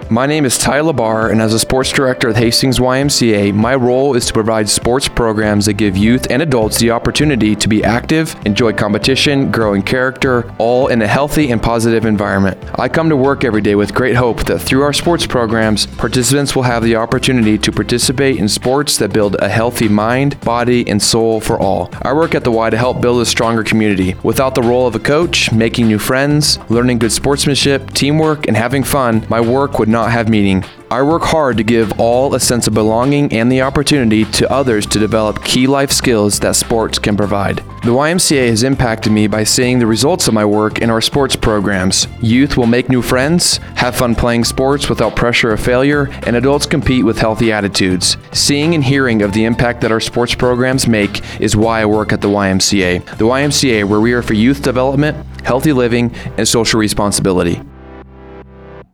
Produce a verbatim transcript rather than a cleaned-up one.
My name is Ty Labar, and as a sports director at Hastings Y M C A, my role is to provide sports programs that give youth and adults the opportunity to be active, enjoy competition, grow in character, all in a healthy and positive environment. I come to work every day with great hope that through our sports programs, participants will have the opportunity to participate in sports that build a healthy mind, body, and soul for all. I work at the Y to help build a stronger community. Without the role of a coach, making new friends, learning good sportsmanship, teamwork, and having fun, my work would not have meaning. I work hard to give all a sense of belonging and the opportunity to others to develop key life skills that sports can provide. The Y M C A has impacted me by seeing the results of my work in our sports programs. Youth will make new friends, have fun playing sports without pressure of failure, and adults compete with healthy attitudes. Seeing and hearing of the impact that our sports programs make is why I work at the Y M C A. The Y M C A, where we are for youth development, healthy living, and social responsibility.